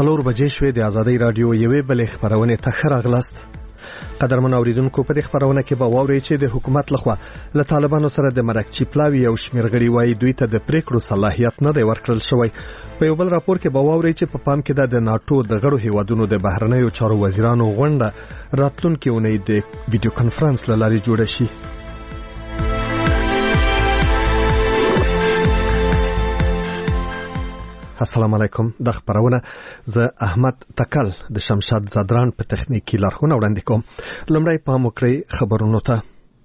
څلور بجې شوې د ازادۍ رادیو یوې بلې خبرونه ته ښه راغلاست. قدرمن اوریدونکو، په دې خبرونه کې به واورئ چې د حکومت لخوا له طالبانو سره د مرکچی پلاوی او شمیرغړي وایي دوی ته د پریکړو صلاحیت نه دی ورکړل شوی. په یو بل راپور کې به واورئ چې په پام کې د ناتو د غړو هیوادونو د بهرنیو چارو وزیرانو غونډه راتلونکي اونۍ د ویډیو کانفرنس له لارې جوړه شي. السلام علیکم. د خبرونه زه احمد تکل د شمشاد زادران په تخنیکی لارښوونه وړاندې کوم. لومړی پام وکړئ خبرونو ته.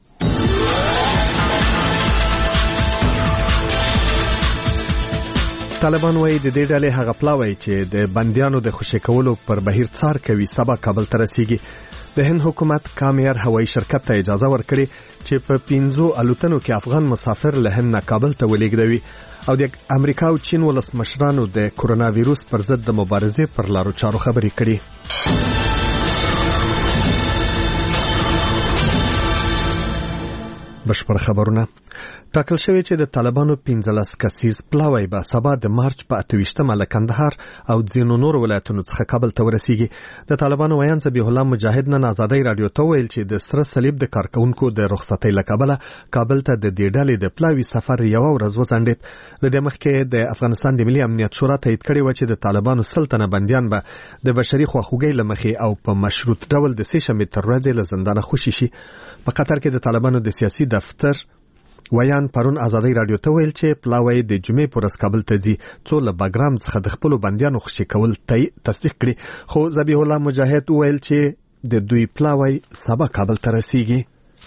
طالبان وايي د دې ډلې هغه پلاوی چې د بنديانو د خوشی کولو پر بهیر څار کوي سبا کابل ته رسیږي. د هند حکومت کامیار هوایي شرکت ته اجازه ورکړي چې په 15 الوتنو کې افغان مسافر له هند نه کابل ته ولېږدوي او د امریکا او چین ولسمشرانو د کورونا وایروس پر ضد د مبارزې پر لارو چارو خبرې کړي. بشپړ خبرونه. ټاکل شوی چې د طالبانو 15 کسیز پلاوی به سبا د مارچ په 28مه له کندهار او ځینو نور ولایتونو څخه کابل ته ورسیږي. د طالبانو ویان ذبیح الله مجاهد نن ازادۍ رادیو ته ویل چې د سره صلیب د کارکونکو د رخصتۍ له کبله کابل ته د دې ډلې د پلاوی سفر یو ورځ وځنډید. له دې مخکې د افغانستان د ملي امنیت شورا تایید کړی و چې د طالبانو سلطنه بندیان به د بشري خواخوږۍ له مخې او په مشروط ډول د سه‌شنبې تر ورځې له زندانه خوشي شي. په قطر کې د طالبانو د سیاسي دفتر ویان پرون ازادۍ رادیو ته ویل چې پلاوی د جمعې پر ورځ کابل ته ځي څو له باګرام څخه د خپل بندیانو خوشي کول تصدیق کړي. خو ذبیح الله مجاهد ویل چې د دوی پلاوی سبا کابل ته رسیږي.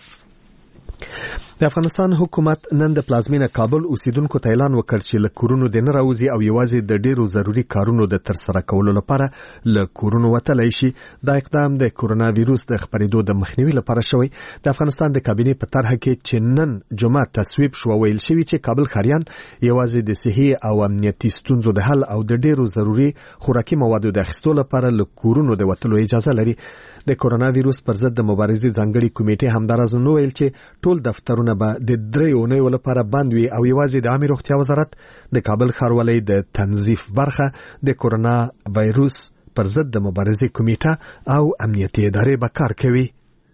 د افغانستان حکومت نن د پلازمینه کابل اوسیدونکو ته اعلان وکړ چې له کورونو د نه راوځي او یوازې د ډیرو ضروري کارونو د ترسره کولو لپاره له کورونو وتلی شي. دا اقدام د کورونا وایروس د خپرېدو د مخنیوي لپاره شوی. د افغانستان د کابینې په طرحه کې چې نن جمعه تصویب شو ویل شوی چې کابل ښاریان یوازې د صحي او امنیتي ستونزو د حل او د ډیرو ضروري خوراکي موادو د اخیستلو لپاره له کورونو د وتلو اجازه لري. د کورونا وایروس پر ضد د مبارزې ځانګړي کمیټې همدارز نو ویل چې ټول دفترونه به د 3 اونیو لپاره بند وي او یوازې د عامه روغتیا وزارت د کابل ښاروالۍ د تنظیف برخه د کورونا وایروس پر ضد د مبارزې کمیټه او امنیتي ادارې به کار کوي.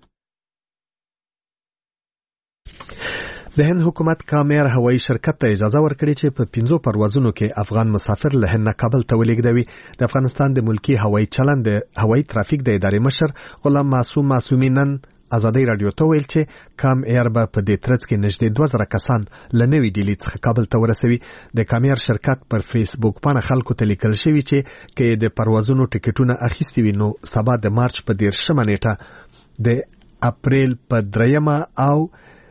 د هند حکومت کامیار هوایي شرکت ته اجازه ورکړي چې په 15 پروازونو کې افغان مسافر له هند نه کابل ته ولېږدوي. د افغانستان د ملکی هوایي چلند د هوایي ترافیک د ادارې مشر غلام معصومي نن ازادۍ رادیو ته ویل چې کام ایر به په دې ترڅ کې نږدې 2000 کسان له نوې ډیلي څخه کابل ته ورسوي. د کامیار شرکت پر فیسبوک باندې خلکو ته لیکل شوی چې کې د پروازونو ټیکټونه اخیستي وي نو سبا د مارچ په 13مه نیټه د اپریل په 3مه او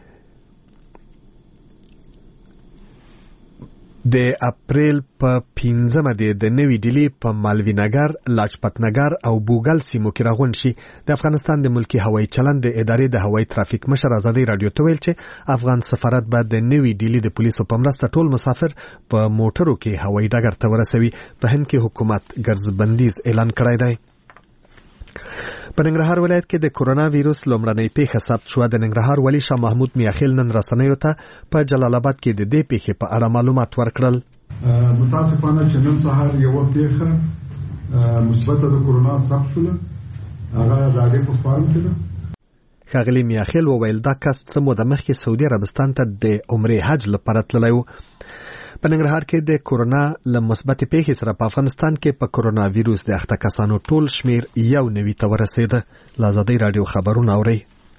د اپریل په 15مه د نوې ډیلی په مالوی نګر، لاجپت نګر او بوګل سیمو کې راغونډ شي. د افغانستان د ملکی هوایي چلند د ادارې د هوایي ترافیک مشر ازادۍ رادیو ته ویل چې افغان سفارت به د نوې ډیلی د پولیسو په مرسته ټول مسافر په موټرو کې هوایي ډګر ته ورسوي. په هند کې حکومت ګرځبندیز اعلان کړی دی. په ننګرهار ولایت کې د کورونا وایروس لومړنۍ پیښه ثبت شوه. د ننګرهار والي شاه محمود میاخیل نن رسنیو ته په جلال آباد کې د دې پیښې په اړه معلومات ورکړل. متاسفانه چې نن سهار یو پیښه مثبته د کورونا ثبت شوه. هغه د هغې په فارم کې ده. ښاغلي میاخیل وویل دا کس څه موده مخکې سعودي عربستان ته د عمرې حج لپاره تللی و. په ننګرهار کې د کورونا له مثبتې پیښې سره په افغانستان کې په کورونا وایروس د اخته کسانو ټول شمیر 91 ته ورسېده. له ازادۍ رادیو خبرونه اورئ.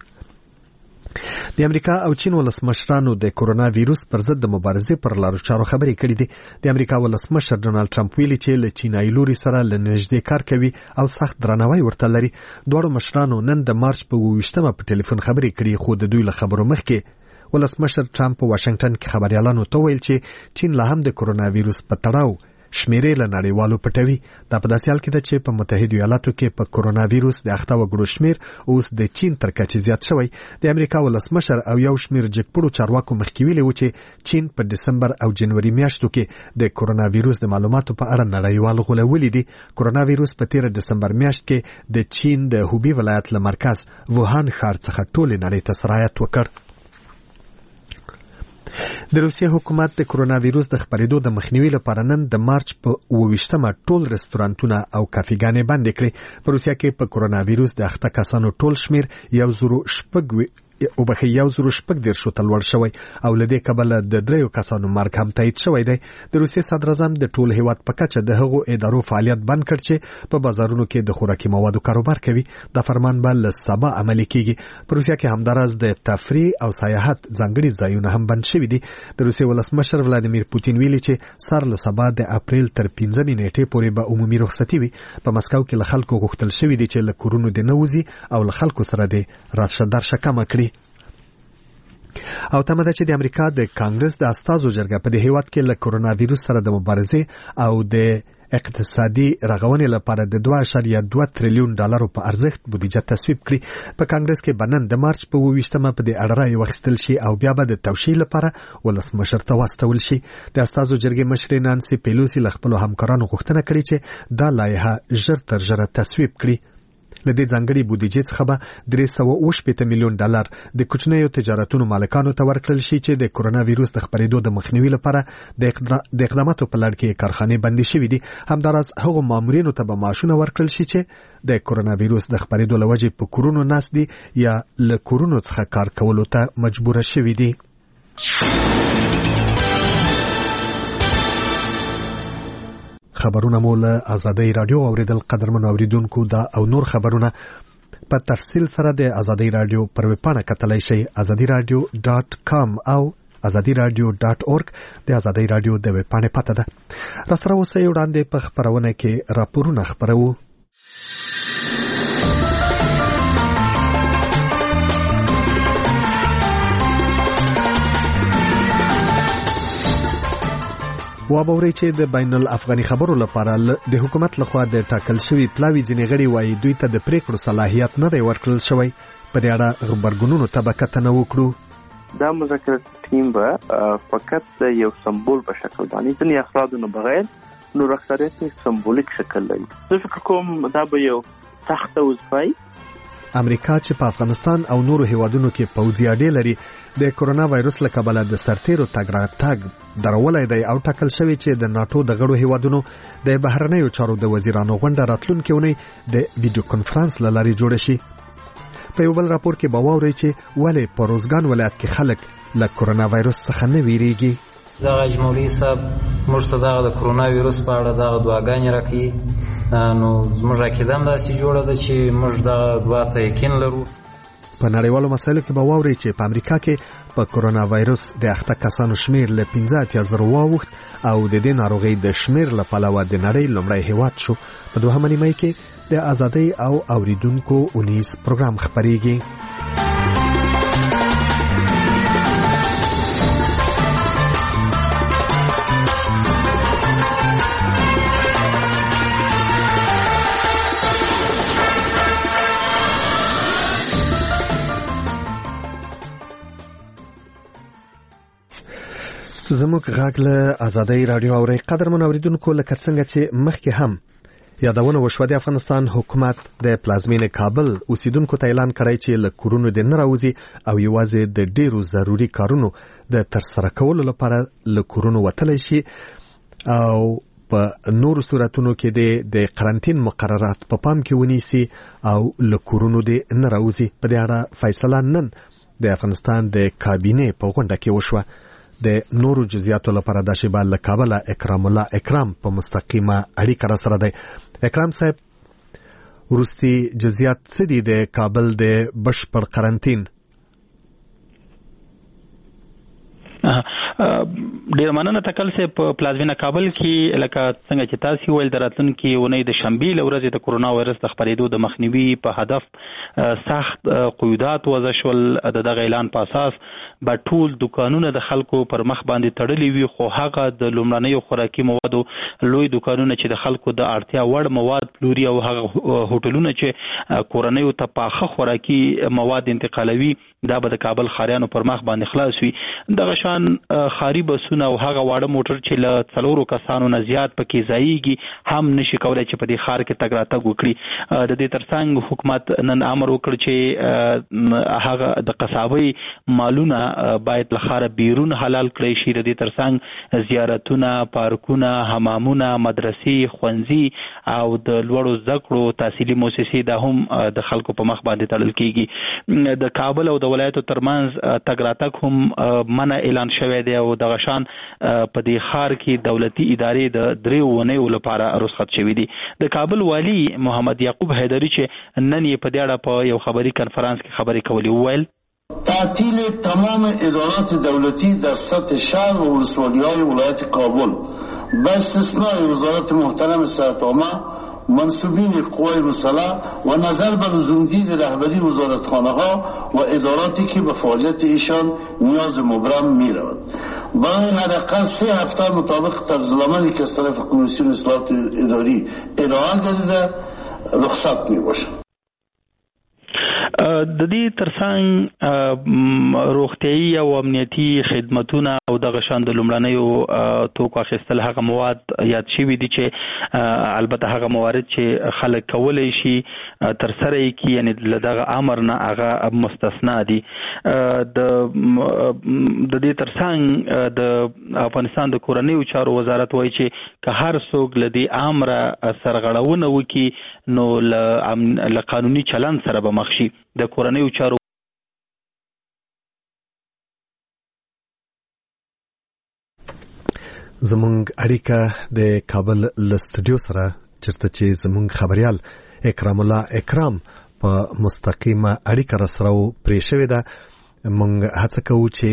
د امریکا او چین ولسمشرانو د کورونا وایروس پر ضد د مبارزې پر لارو چارو خبرې کړې دي. د امریکا ولسمشر ډونالد ټرمپ ویلي چې له چینایي لوري سره له نږدې کار کوي او سخت درناوی ورته لري. دواړو مشرانو نن د مارچ په 28مه په ټلیفون خبرې کړې خو د دوی له خبرو مخکې ولسمشر ټرمپ په واشنگټن کې خبريالانو ته ویل چې چین لا هم د کورونا وایروس په تړاو شمیرې له نړیوالو پټوي. دا په داسې حال کې ده چې په متحده ایالاتو کې په کورونا وایروس د اخته وګړو شمیر اوس د چین تر کچې زیات شوی. د امریکا ولسمشر او یو شمیر جګپړو چارواکو مخکې ویلي و چې چین په دسمبر او جنوري میاشتو کې د کورونا وایروس د معلوماتو په اړه نړیوال غولولې دي. کورونا وایروس په 13 دسمبر میاشت کې د چین د هوبی ولایت له مرکز ووهان ښار څخه ټول نړۍ ته سرایت وکړ. د روسیې حکومت د کرونا وایروس د خپرېدو د مخنیوي لپاره نن د مارچ په 28مه ټول رستورانتونه او کافیګانې بندې کړې. په روسیه کې په کرونا وایروس د اخته کسانو ټول شمیر 1,016 ته لوړ شوی او لدې کبله د 3 کسانو مرګ هم تایید شوی دی. د روسیې صدر اعظم د ټول هیواد په کچه د هغو ادارو فعالیت بند کړ چې په بازارونو کې د خوراکي موادو کاروبار کوي. دا فرمان به له سبا عملي کیږي. په روسیه کې همداراز د تفریح او سیاحت ځانګړي ځایونه هم بند شوي دي. د روسیې ولسمشر ولادیمیر پوتین ویلي چې سار له سبا د اپریل تر 15 نیټې پورې به عمومي رخصتي وي. په مسکو کې له خلکو غوښتل شوی دی چې له کورونو د نوځي او له خلکو سره د راشه درشه کم کړي. او تمه ده چې د امریکا د کانګرس د استازو جرګه په دې هیواد کې له کرونا وایروس سره د مبارزې او د اقتصادي رغونې لپاره د 2.2 تریلیون ډالرو په ارزښت بودیجه تصویب کړي. په کانګرس کې بنن د مارچ په 28مه په دې اړه رائے واخیستل شي او بیا به د توشیح لپاره ولسمشر ته واستول شي. د استازو جرګې مشر نانسي پیلوسی له خپل همکارانو غوښتنه کړې چې دا لایحه ژر تر ژره تصویب کړي. لدې ځانګړي بودیجې څخه به 380 میلیون ډالر د کوچنیو تجارتونو مالکانو ته ورکړل شي چې د کرونا وایروس د خپرېدو د مخنیوي لپاره د اقداماتو په لړ کې کارخانې بندي شوې دي. همداراز هغو مامورینو ته به معاشونه ورکړل شي چې د کرونا وایروس د خپرېدو له وجې په کورونو ناست دي یا له کورونو څخه کار کولو ته مجبور شوي دي. خبرونه مو له آزادۍ رادیو اوریدل. قدرمنو اوریدونکو دا او نور خبرونه په تفصیل سره د آزادۍ رادیو پر ویب پاڼه کتلای شئ azadiradio.com او azadiradio.org. د آزادۍ رادیو د ویب پاڼې پته ده. را سره اوسئ وړاندې په خبرونه کې راپورونه خبرو. وابوري چې د بین الافغاني خبرو لپاره د حکومت لخوا د ټاکل شوی پلاوی ځینې غړي وایي دوی ته د پریکړو صلاحیت نه دی ورکړل شوی. په دې اړه خبرګونونو ته به کتنه وکړو. دا مذاکرات ټیم به فقط یو سمبول په شکل باندې ځینې افرادو نه بغیر نور اکثریت سمبولیک شکل لري. زه فکر کوم دا به یو سخت وظیفه امریکا چې په افغانستان او نورو هیوادونو کې پوځي اډې لري د کرونا وایروس له کبله د سرتیرو تګ راتګ درولای دی او ټاکل شوی چې د ناتو د غړو هیوادونو د بهرنیو چارو د وزیرانو غونډه راتلونکي اونۍ د ویډیو کانفرنس له لارې جوړه شي. په یو بل راپور کې به واورئ چې ولې په روزګان ولایت کې خلک له کرونا وایروس څخه نه ویریږي. دا مولوی صاحب موږ ته د کرونا وایروس په اړه د دعاګانې راکړي. نو زموږ عقیده هم داسې جوړه ده چې موږ د دعا ته یقین لرو. په نړیوالو مسایلو کې به واورئ چې په امریکا کې په کرونا وایروس د اخته کسانو شمیر له 15,000 واوښت او د دې ناروغۍ د شمیر له پلوه د نړۍ لومړی هیواد شو. په 2مه نیمه کې د آزادۍ او اوریدونکو اونیز پروګرام خبرېږي. زموږ غږ له آزادۍ رادیو اوري. قدرمنو اوریدونکو لکه څنګه چې مخکې هم یادونه وشوه د افغانستان حکومت د پلازمینې کابل اوسیدونکو ته اعلان کړی چې له کورونو د نه راوځي او یوازې د ډیرو ضروري کارونو د ترسره کولو لپاره له کورونو وتلی شي او په نورو صورتونو کې د قرنټین مقررات په پام کې ونیسي او له کورونو د نه راوځي. په دې اړه فیصله نن د افغانستان د کابینې په غونډه کې وشوه. د نورو جزئیاتو لپاره د شیبال له کابل اکرام الله اکرام په مستقیمه اړیکه را سره دی. اکرام صاحب ورستي جزئیات څه دي د کابل د بشپړ قرنټین؟ ډیر مننه تکل سه په پلازمینه کابل کې لکه څنګه چې تاسو ویل دراتونکو ونې د شنبې لورځ د کرونا وایرس د خپرېدو د مخنیوي په هدف سخت قیودات وضع شول. د دغه اعلان په اساس به ټول دکانونه د خلکو پر مخ باندې تړلي وي، خو هغه د لومړنیو خوراکي موادو لوی دکانونه چې د خلکو د اړتیا وړ مواد لوري او هغه هوټلونه چې کورنیو ته پاخه خوراکي مواد انتقالوي دا به د کابل خاریانو پر مخ باندې خلاص وي. دغه شان افغانستان خاري بسونه او هغه واړه موټر چې له 4 کسانو نه زیات پکې ځایږي هم نشي کولای چې په دې ښار کې تګ راتګ وکړي. د دې ترڅنګ حکومت نن امر وکړ چې هغه د قصابۍ مالونه باید له ښاره بیرون حلال کړی شي. د دې ترڅنګ زیارتونه، پارکونه، حمامونه، مدرسې، ښوونځي او د لوړو زده کړو تحصیلي مؤسسې دا هم د خلکو په مخ باندې تړل کیږي. د کابل او د ولایتو ترمنځ تګ راتګ هم منع اعلان شوی دی او د غشان په دې ښار کې دولتي ادارې د 3 اونیو لپاره رخصت شوې دي. د کابل والی محمد یعقوب حیدری چې نن یې په دې اړه په یو خبري کنفرانس کې خبرې کولې وویل تعطیل تمام ادارات دولتی در سطح شهر و ولسوالی‌های ولایت کابل به استثنای وزارت محترم صحت عامه، منصوبین قوای مسلح و نظر به لزومدید رهبری وزارتخانه‌ها و اداراتی که به فعالیت ایشان نیاز مبرم می‌رود. برای حداقل 3 هفته مطابق طرزالعملی که از طرف کمیسیون اصلاحات اداری ارائه گردیده رخصت می‌باشد. د دې ترڅنګ روغتیايي او امنیتي خدماتونه او د غشان د لومړنیو توکو اخیستل هغه مواد یاد شوي دي چې البته هغه موارد چې خلک کولی شي تر سره یې کړي، یعنی له دغه امر نه هغه مستثنا دي. د دې ترڅنګ د افغانستان د کورنیو چارو وزارت وایي چې که هر څوک له دې امره سرغړونه وکړي نو له قانوني چلند سره به مخ شي. د کورنیو چارو زمونږ اړیکه د کابل له سټوډیو سره چرته چې زمونږ خبريال اکرام الله اکرام په مستقیمه اړیکه سره پرې شوې ده. مونږ هڅه کوو چې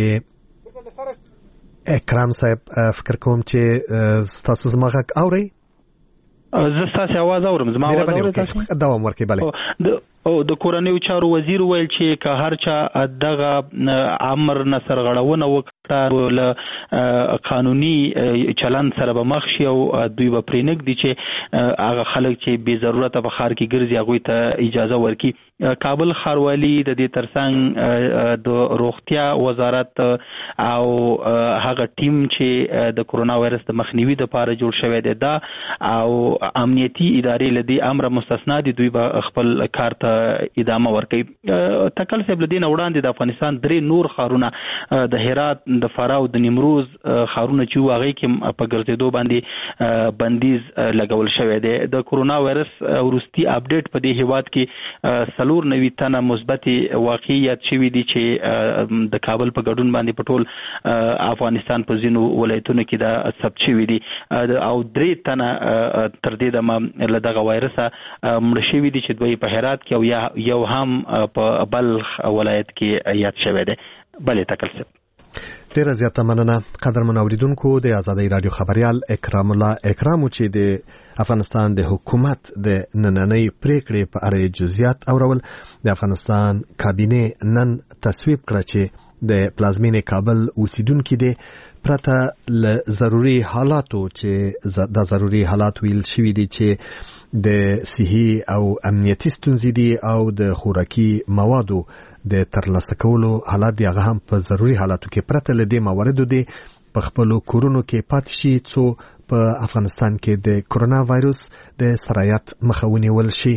اکرام صاحب فکر کوم چې تاسو زما غږ اورئ؟ زه ستاسو आवाज اورم. زما आवाज اورئ تاسو؟ دوام ورکړئ. بله. او د کورنیو چارو وزیر ویل چې که هر چا دغه امر نه سرغړونه وکړه له قانوني چلند سره به مخ شي او دوی به پرې نږدي چې هغه خلک چې بې ضرورته په ښار کې ګرځي هغوی ته اجازه ورکړي. کابل ښاروالي د دې ترڅنګ د روغتیا وزارت او هغه ټیم چې د کرونا وایرس د مخنیوي لپاره جوړ شوی دی دا او امنیتي ادارې له دې امر مستثنا دي، دوی به خپل کار ته ادامه ورکوي. تکل صاحب له دې نه وړاندې د افغانستان 3 نور ښارونه د هرات، د فراه او د نیمروز ښارونه چې هغه کې په ګرځېدو باندې بندیز لګول شوی دی. د کرونا وایرس وروستي اپډیټ په دې هیواد کې 94 تنه مثبت واقعیت شوي دي چې د کابل په ګډون باندې په ټول افغانستان په ځینو ولایتونو کې دا ثبت شوي دي او 3 تنه تر دې دمه له دغه وایرسه مړه شوي دي چې دوی په هرات کې او یو هم په بلخ ولایت کې یاد شوی دی. بلې تکل صاحب ډیره زیاته مننه. قدرمن اوریدونکو، د آزادۍ رادیو خبريال اکرام الله اکرام چې د افغانستان د حکومت د نننۍ پریکړې په اړه جزئیات اورول. د افغانستان کابینه نن تصویب کړ چې د پلازمینې کابل اوسیدونکو دي پرته ل ضروري حالاتو چې د ضروري حالات ویل شوی دي چې د صحي او امنیتي ستونزې دي او د خوراکي موادو د ترلاسه کولو حالات دی هغه هم په ضروري حالاتو کې پرته ل دې مواردو دي په خپل کورونو کې پاتې شي څو په افغانستان کې د کرونا وایرس د سرایت مخاوني ول شي.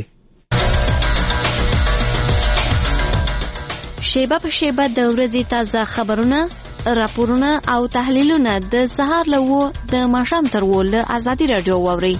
شیبه په شیبه د ورځې تازه خبرونه، راپورونه او تحلیلونه د سهار له و د ماښام تر و له آزادۍ رادیو واورئ.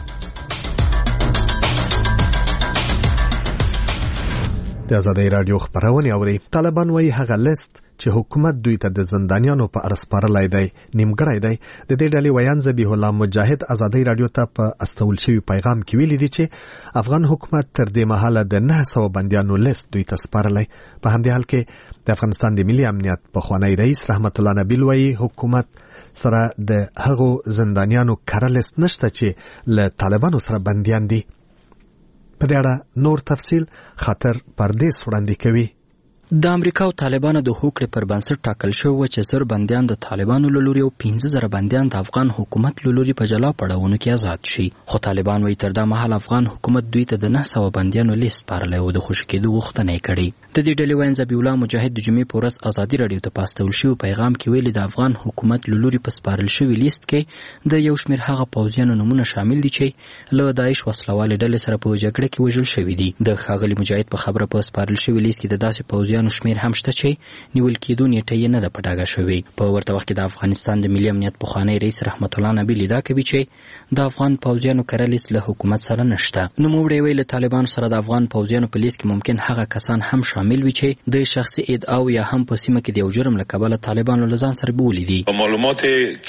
د آزادۍ رادیو خبرونه اوري. طالبان وايي هغه لیست چې حکومت دوی ته د زندانیانو په اړه سپارلای دی نیمګړی دی. د دې ډلې ویان ذبیح الله مجاهد آزادۍ رادیو ته په استول شوی پیغام کې ویلي دي چې افغان حکومت تر دې مهاله د 900 بندیانو لیست دوی ته سپارلای. په همدې حال کې د افغانستان د ملي امنیت پخوانی رئیس رحمت الله نبیل وايي حکومت سره د هغو زندانیانو کره لیست نشته چې له طالبانو سره بندیان دي. په دې اړه نور تفصیل خاطر پردیس وړاندې کوي. د امریکا او طالبانو د هوکړې پر بنسټ ټاکل شوی چې 1000 بندیان د طالبانو له لوري او 15000 بندیان د افغان حکومت له لوري په جلا پړاوونو کې آزاد شي. خو طالبان وایي تر دا مهال افغان حکومت دوی ته د 900 بندیانو لیست سپارلی او د خوشي کېدو غوښتنه یې کړې. د دې ډلې وین ذبیح الله مجاهد د جمعې په ورځ ازادي راډیو ته پاستول شوي پیغام کې ویلي د افغان حکومت له لوري په سپارل شوي لیست کې د یو شمېر هغه پوځیانو نومونه شامل دي چې له داعش وسلوالې ډلې سره په جګړه کې وژل شوي دي. د ښاغلي مجاهد په خبره په سپارل شوي لیست کې د داسې پوځیانو شمېر هم شته چې نیول کېدو نیټه یې نه ده په ډاګه شوې. په ورته وخت کې د افغانستان د ملي امنیت پخوانی رئیس رحمت الله نبیل ادعا کوي چې د افغان پوځیانو کره لیست له حکومت سره نشته. نوموړی ویلي طالبانو سره د افغان پوځیانو په لیست کې ممکن هغه کسان هم شامل وي چې د شخصي ادعاو یا هم په سیمه کې د یو جرم له کبله طالبانو له ځان سره بولی دي. معلومات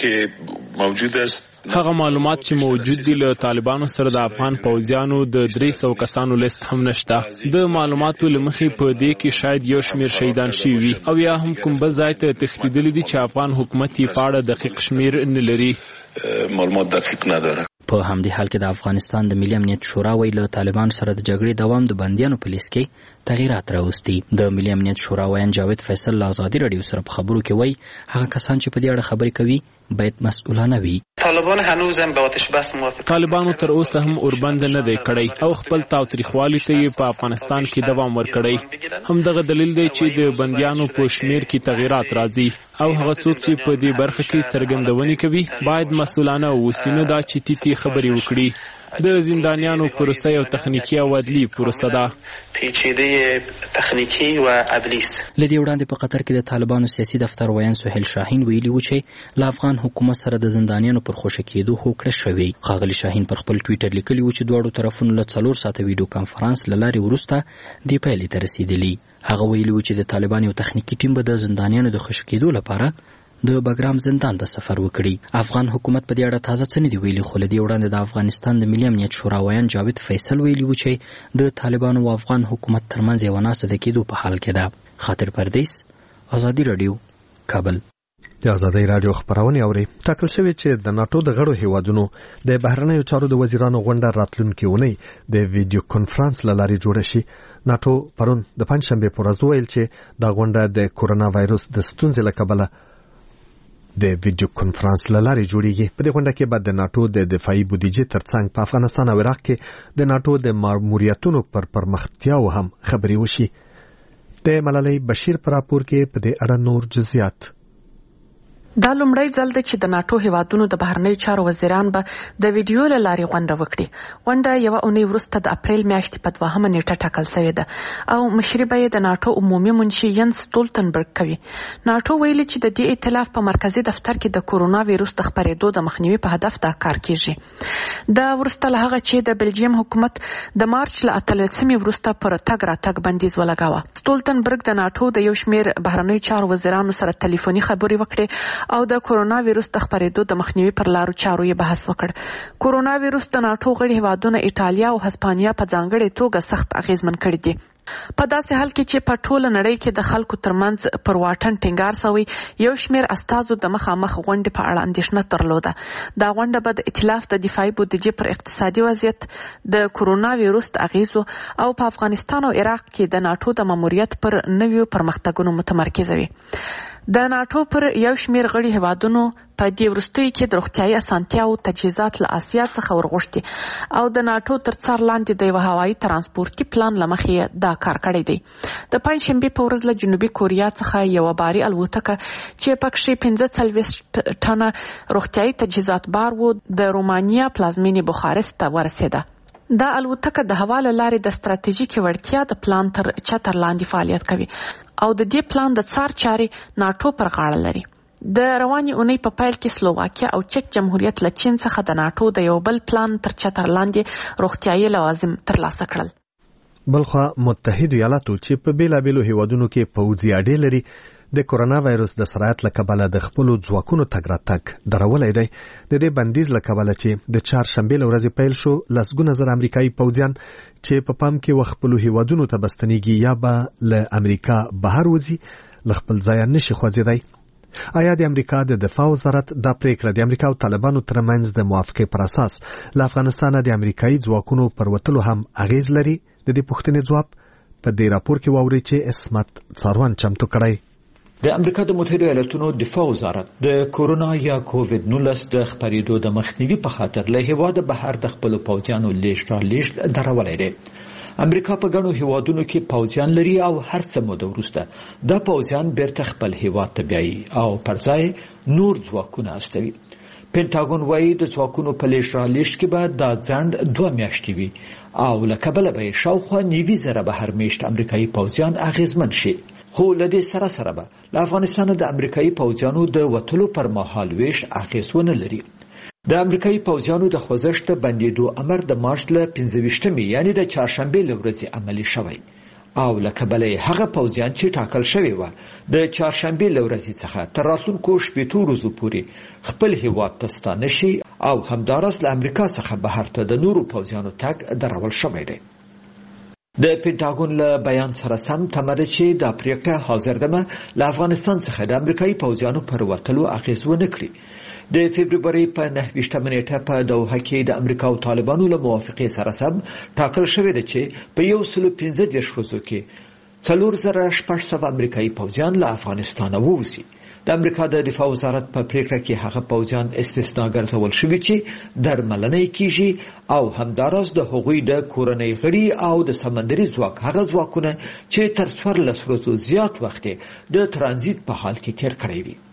که موجود است هغه معلومات چې موجود دي له طالبانو سره د افغان پوځیانو د 300 کسانو لیست هم نشته. د معلوماتو له مخې په دې کې شاید یو شمېر شهیدان شوي وي او یا هم کوم بل ځای ته تښتېدلي دي چې افغان حکومت یې په اړه دقیق شمېر نه لري. معلومات دقیق نداره. په همدې حال کې د افغانستان د ملي امنیت شورا وایي له طالبانو سره د جګړې دوام د بندیانو په لیست کې تغییرات راوستي. د ملي امنیت شورا ویان جاوید فیصل له ازادي راډیو سره په خبرو کې وایي هغه کسان چې په دې اړه خبرې کوي باید مسئولانه وي. طالبان هنوز هم به آتش بس موافق. طالبانو تر اوسه هم اوربند نه دی کړی او خپل تاوتریخوالي ته یې په افغانستان کې دوام ورکړی. همدغه دلیل دی چې د بندیانو په شمیر کې تغییرات راځي او هغه څوک چې په دې برخه کې څرګندونې کوي باید مسئولانه اوسي، نه دا چې ټیټې خبرې وکړي. د زندانیانو پروسه یو تخنیکی او عدلی پروسه ده، پیچیده تخنیکی و عدلی است. لدی وړاندې په قطر کې د طالبانو سیاسي دفتر ویان سهیل شاهین ویلي و چې له افغان حکومت سره د زندانیانو پر خوشی کېدو هوکړه شوې. ښاغلي شاهین پر خپل ټویټر لیکلي و چې دواړو طرفونو له 4 ساعته ویډیو کانفرنس له لارې وروسته دې پایلې ته رسیدلي. هغه ویلي و چې د طالبانو یو تخنیکی ټیم به د زندانیانو د خوشی کېدو لپاره د بګرام زندان ته سفر وکړي. افغان حکومت په دې اړه تازه څه نه دی ویلي، خو له دې وړاندې د افغانستان د ملي امنیت شورا ویان جاوید فیصل ویلي و چې د طالبانو او افغان حکومت ترمنځ یوه ناسته د کېدو په حال کې ده. خاطر پردیس، ازادي راډیو، کابل. د ازادي راډیو خبرونه اوري. ټاکل شوی چې د ناتو د غړو هیوادونو د بهرنیو چارو د وزیرانو غونډه راتلونکي اونۍ د ویډیو کانفرنس له لارې جوړه شي. ناتو پرون د پنځشنبه په ورځ ویل چې دا غونډه د کورونا وایرس د ستونزې له کبله د ویډیو کانفرنس له لارې جوړیږي. په دې غونډه کې به د ناتو د دفاعي بودیجې ترڅنګ په افغانستان او عراق کې د ناتو د ماموریتونو پر پرمختیاو هم خبرې وشي. د ملالۍ بشیر پر راپور کې په دې اړه نور جزئیات. دا لومړی ځل دی چې د ناتو هیوادونو د بهرنیو چارو وزیران به د ویډیو له لارې غونډه وکړي. غونډه یوه اونۍ وروسته د اپریل میاشتې په 2 نیټه ټاکل شوې ده او مشري به یې د ناتو عمومي منشي ینس ستولتنبرګ کوي. ناتو ویلي چې د دې ائتلاف په مرکزي دفتر کې د کورونا ویروس د خپرېدو د مخنیوي په هدف دا کار کیږي. دا وروسته له هغه چې د بلجیم حکومت د مارچ له 18 وروسته پر تګ راتګ بندیز ولګاوه. ستولتنبرګ د ناتو د یو شمېر بهرنیو چارو وزیرانو سره ټلیفوني خبرې وکړې او د کورونا ویروس د خپرېدو د مخنیوي پر لارو چارو یې بحث وکړ. کورونا ویروس د ناتو غړي هیوادونه ایټالیا او هسپانیا په ځانګړې توګه سخت اغیزمن کړي دي. په داسې حال کې چې په ټوله نړۍ کې د خلکو ترمنځ پر واټن ټینګار شوی، یو شمېر استازو د مخامخ غونډې په اړه اندېښنه درلوده. دا غونډه به د ائتلاف د دفاعي بودیجې پر اقتصادي وضعیت، د کورونا ویروس د اغیزو او په افغانستان او عراق کې د ناتو د ماموریت پر نویو پرمختګونو متمرکز وي. د ناتو پر یو شمېر غړي هیوادونو په دې وروستیو کې د روغتیايي اسانتیاو تجهیزات له آسیا څخه ورغوښتي او د ناتو تر څار لاندې د یوه هوایي ترانسپورټي پلان له مخې دا کار کړی دی. د پنجشنبې په ورځ له جنوبي کوریا څخه یوه باري الوتکه چې پکښې 45 ټنه روغتیايي تجهیزات بار و د رومانیا پلازمینې بوخارست ته ورسېده. دا الوتکه د هوا له لارې د ستراتیژیکي وړتیا د پلان تر چتر لاندې فعالیت کوي او د دې پلان د څار چارې ناتو پر غاړه لري. د روانې اونۍ په پیل کې سلوواکیا او چک جمهوریت له چین څخه د ناتو د یو بل پلان تر چتر لاندې روغتیايي لوازم ترلاسه کړل. بلخوا متحده ایالاتو چې په بیلابیلو هیوادونو کې پوځي اډې لري د کورونا وایرس د سرایت له کبله د خپل ځواکونو تګ راتګ درولای دی. د دې بندیز له کبله چې د چهارشنبې له ورځې پیل شو، لسګونه زره امریکایي پوځیان چې په پام کې خپل هیوادونو ته بستنیږي یا به له امریکا بهر وځي له خپل ځای نشي خوځېدای. آیا د امریکا د دفاع وزارت دا پریکړه د امریکا او طالبانو ترمنځ د موافقې پر اساس له افغانستان د امریکایي ځواکونو پر وتلو هم اغیز لري؟ د دې پوښتنې ځواب په دې راپور کې واوري چې اسمت څاروان چمتو کړی. د امریکا د متحده ایالاتونو دفاع وزارت د کورونا یا کووید 19 د خپرېدو د مخنیوي په خاطر له هیواده بهر د خپل پوځیانو لیږد درولې ده. امریکا په ګڼو هیوادونو کې پوځیان لري او هر څه موده وروسته دا پوځیان بیرته خپل هیواد ته بیایي او پر ځای نور ځواکونه استوي. پینټاګون وایي د ځواکونو په لیږد کې به دا ځنډ 2 میاشتې وي او له کبله به شاوخوا 90,000 بهر میشت امریکایي پوځیان اغیزمن شي. خو له دې سره به له افغانستان د امریکایي پوځیانو د وتلو پر مهال ویش اغیز ونه لري. د امریکایي پوځیانو د خوځښت بندیدو امر د مارچ له 15 یعنی د چهارشنبې له ورځې عملي شوی او له کبله هغه پوځیان چې ټاکل شوی و د چهارشنبې له ورځې څخه تر راتلونکو 8 ورځو پورې خپل هیواد ته ستانه شي او همدارس له امریکا څخه بهر ته د نورو پوځیانو تګ درول شوی دی. د پینټاګون له بیان سره سم تمره چې د پریکړه حاضر دمه له افغانستان څخه د امریکایي پوځیانو پر وتلو اغیز ونه کړي. د فبرवरी په 9 نیټه په دوحه کې د امریکا او طالبانو له موافقې سره سم ټاکل شوی دی چې په 115 ورځو کې 4600 امریکایي پوځیان له افغانستان ووځي. د امریکا د دفاع وزارت په پریکړه کې هغه پوځیان استثنا ګرځول شوي چې درملنه کیږي او همدارس د هغوی د کورنۍ غړي او د سمندري ځواک هغه ځواکونه چې تر 14 ورځو زیات وخت د ترانزیت په حال کې تیر کړی وي.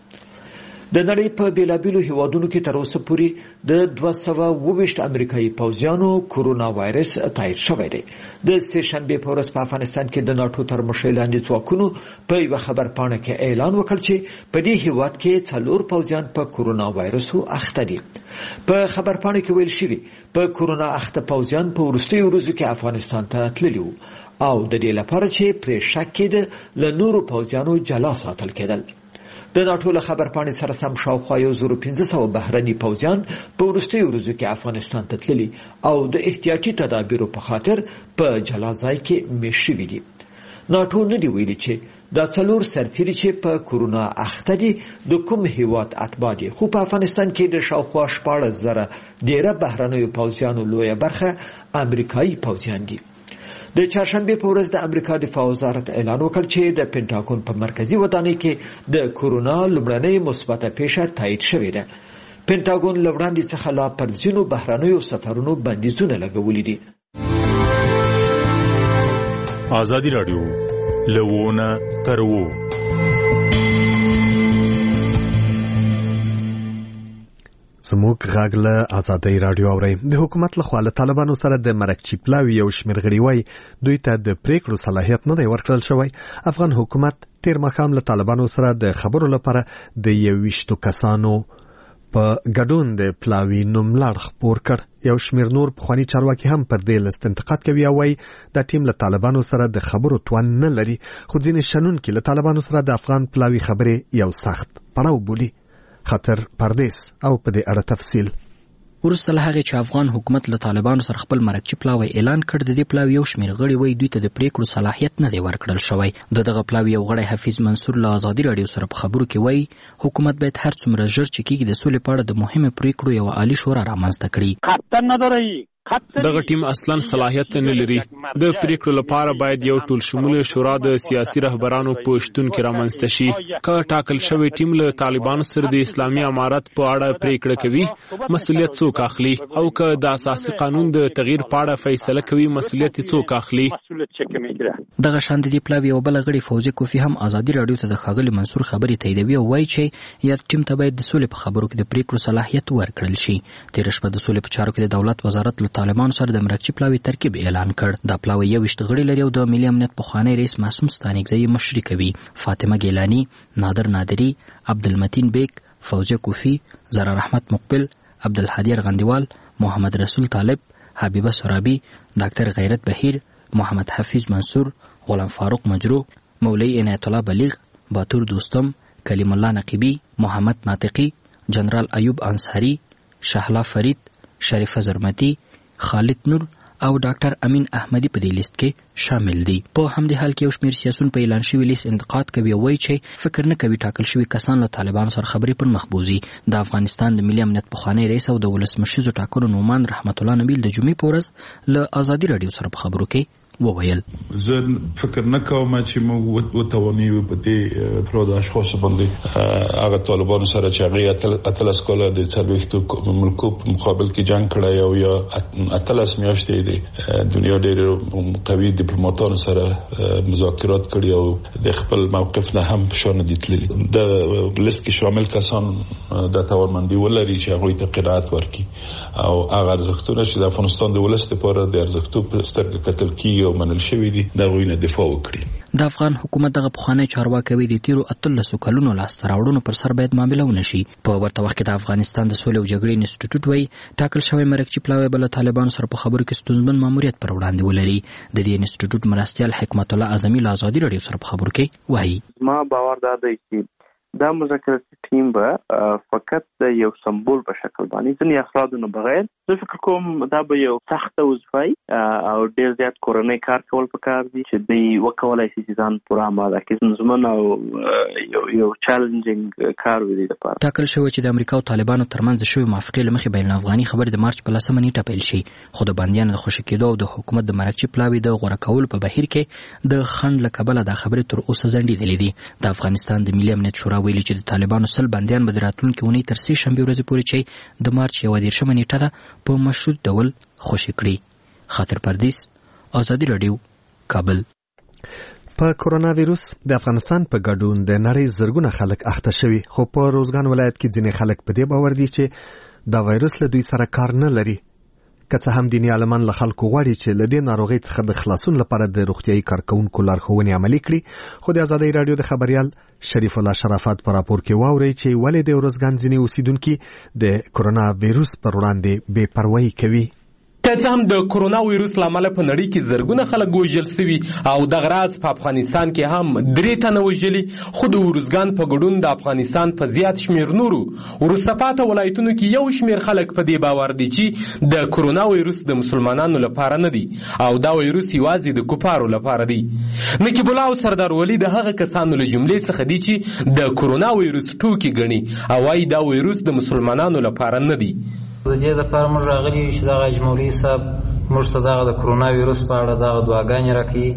د نړۍ په بیلابیلو هیوادونو کې تر اوسه پورې د 222 امریکایي پوځیانو کورونا وایرس تایید شوی دی. د سه شنبې په ورځ په افغانستان کې د ناټو تر مشرۍ لاندې ځواکونو په یو خبرپاڼه کې اعلان وکړ چې په دې هیواد کې 4 پوځیان په کورونا وایرس اخته دي. په خبرپاڼه کې ویل شوی په کورونا اخته پوځیان په وروستیو ورځو کې افغانستان ته تللي او د دې لپاره چې پرې شک کېده له نورو پوځیانو جلا ساتل کېدل. د ناټو له خبرپاڼې سره سم شاوخوا 1500 بهرني پوځیان په وروستیو ورځو کې افغانستان ته تللي او د احتیاطي تدابیرو په خاطر په جلا ځای کې میشت شوي دي. ناټو نه دی ویلي چې دا 4 سرتیري چې په کورونا اخته دي د کوم هیواد اتباع دي، خو په افغانستان کې د شاوخوا 14,000 ډیره بهرنیو پوځیانو لویه برخه امریکایي پوځیان دي. د چهارشنبې په ورځ د امریکا دفاع وزارت اعلان وکړ چې د پینټاګون په مرکزی ودانۍ کې د کورونا لومړنۍ مثبته پیښه تایید شوې ده. پینټاګون له وړاندې څخه لا پر ځینو بهرنیو سفرونو بندیزونه لګولي دي. ازادي راډیو لوونه ترو زموږ غږ له ازادۍ راډیو اوري. د حکومت لخوا له طالبانو سره د مرکچی پلاوی یو شمېر غړي وای دوی ته د پریکړو صلاحیت نه دی ورکړل شوی. افغان حکومت تیر ماښام له طالبانو سره د خبرو لپاره د 21 کسانو په ګډون د پلاوی نوم لړ خپور کړ. یو شمېر نور پخواني چارواکي هم پر دې لست انتقاد کوي او وايي دا ټیم له طالبانو سره د خبرو توان نه لري، خو ځینې شنونکي له طالبانو سره د افغان پلاوی خبرې یو سخت پړاو بولي. خطر پردیس او په دې اړه تفصیل. ورسته له هغې چې افغان حکومت له طالبانو سره خپل مرکچی پلاوی اعلان کړ، د دې پلاوی یو شمېر غړي وایي دوی ته د پریکړو صلاحیت نه دی ورکړل شوی. دغه پلاوی یو غړی حفیظ منصور له ازادي راډیو سره په خبرو کې وایي حکومت باید هر څومره ژر چې کېږي د سولې په اړه د مهمو پریکړو یو عالي شورا رامنځته کړي. دغه ټیم اصلا صلاحیت نه لري. د پریکړو لپاره باید یو ټول شموله شورا د سیاسي رهبرانو په شتون کې رامنځته شي. که ټاکل شوی ټیم له طالبانو سره د اسلامي امارت په اړه پریکړه کوي، مسؤلیت څوک اخلي؟ او که د اساسي قانون د تغییر په اړه فیصله کوي، مسؤلیت څوک اخلي؟ دغه شان د دې پلاوی یو بل غړي فوزي کوفی هم ازادي راډیو ته د ښاغلي منصور خبرې تاییدوي او وایي چې یاد ټیم ته باید د سولې په خبرو کې د پریکړو صلاحیت ورکړل شي. تېره شپه د سولې په چارو کې د دولت وزارت له طالبانو سره د مرکچی پلاوی ترکیب اعلان کړ. دا پلاوی 21 غړي لري او د ملي امنیت پخوانی رئیس معصوم ستانکزی مشري کوي. فاطمه ګیلانی، نادر نادری، عبدالمتین بیگ، فوزیه کوفی، زرار احمد مقبل، عبدالهادی ارغندیوال، محمد رسول طالب، حبیبه سرابی، ډاکټر غیرت بهیر، محمد حفیظ منصور، غلام فاروق مجروح، مولوی عنایت الله بلیغ، باتور دوستم، کلیم الله نقیبی، محمد ناطقی، جنرال ایوب انصاری، شهلا فرید، شریفه زرمتی، خالد نور او ډاکټر امین احمدی په دې لیست کې شامل دي. په همدې حال کې یو شمېر سیاسون په اعلان شوي لیست انتقاد کوي او وایي چې فکر نه کوي ټاکل شوي کسان له طالبانو سره خبرې پر مخ بوځي. د افغانستان د ملي امنیت پخوانی رئیس او د ولسمشریزو ټاکنو نومان رحمت الله نبیل د جمعې په ورځ له ازادي راډیو سره په خبرو کې وویل زه فکر نه کوم چې موږ وتوانیو په دې افراد اشخاص باندې هغه طالبان سره چې هغه اتلس کاله د څلوېښتو ملکو په مقابل کې جنگ کړی او یا اتلس میاشتې د دنیا ډېر قوي ډیپلوماټانو سره مذاکرات کړي او د خپل موقف نه هم شان دي تللي د لیست کې شامل کسان د توانمندي ولري چې هغه ته قناعت ورکړي او هغه ارزښتونه چې د افغانستان د ولست لپاره د ارزښتو په سترګه کتل کیږي او منل شوی دي دا غوښنه دفاع وکړي د افغان حکومت دغه پخوانی چارواکي د تیرو 13 کلونو لاسته راوړنو پر سر باید معامله ونشي په ورته وخت کې د افغانستان د سولې او جګړې انسټیټیوټ وایي ټاکل شوی مرکزی پلاوی بل طالبان سره په خبرو کې ستونزمن ماموریت پر وړاندې ولري د دې انسټیټیوټ مرستیال حکمت الله اعظمي له ازادي راډیو سره په خبرو کې وایي ما باور دا دی چې دا مذاکراتي ټیم به فقط د یو سمبول په شکل باندې ځینې افرادو نه بغیر زه فکر کوم دا به یو سخته وظیفه او ډېر زیات کورنۍ کار کول پکار دي چې دوی وکولای شي چې ځان پوره آماده کړي ستونزمن او یو چیلنجینګ کار وي لپاره ټاکل شوی چې د امریکا او طالبانو ترمنځ شوی موافقې له مخې بین الافغاني خبرې د مارچ په 10 نیټه پیل شي خو د بندیانو د خوشي کېدو او د حکومت د مرکزي پلاوی د غوړه کولو په بهیر کې د خنډ له کبله د خبرې تر اوسه ځنډېدلې دي د افغانستان د ملي امنیت شورا ویلي چې د طالبانو 100 بندیان به د راتلونکي اونۍ تر 3 شنبې ورځې پورې چې د مارچ 11 نیټه ده په مشروط ډول خوشي کړي خاطر پردیس ازادي راډیو کابل په کورونا وایروس د افغانستان په ګډون د نړۍ زرګونه خلک اخته شوي خو په روزګان ولایت کې ځینې خلک په دې باور دي چې دا وایروس له دوی سره کار نه لري که څه هم دیني عالمان له خلکو غواړي چې له دې ناروغۍ څخه د خلاصون لپاره د روغتیايي کارکونکو لارښوونې عملي کړي خو د ازادي راډیو د خبريال شریف الله شرافت پر راپور کې واوري چې ولې د روزګان ځینې اوسیدونکو د کورونا وایروس پر وړاندې بې پروايي کوي که څه هم د کورونا وایروس لامل په نړۍ کې زرګونه خلک وژل شوي او د غراز په افغانستان کې هم 3 تنه وژلي خو د روزګان په ګډون د افغانستان په زیات شمیر نورو وروسته پاته ولایتونو کې یو شمیر خلک په دې باور دي چې د کورونا وایروس د مسلمانانو لپاره نه دی او دا وایروس یوازې د کفارو لپاره دی نقیب الله او سردار ولی د هغه کسانو له جملې څخه دي چې د کورونا وایروس ټوکې ګڼي او وايي دا وایروس د مسلمانانو لپاره نه دی د دې لپاره موږ راغلي چې دغه حاج مولوي صاحب موږ ته دغه د کرونا وایروس په اړه دغه دعاګانې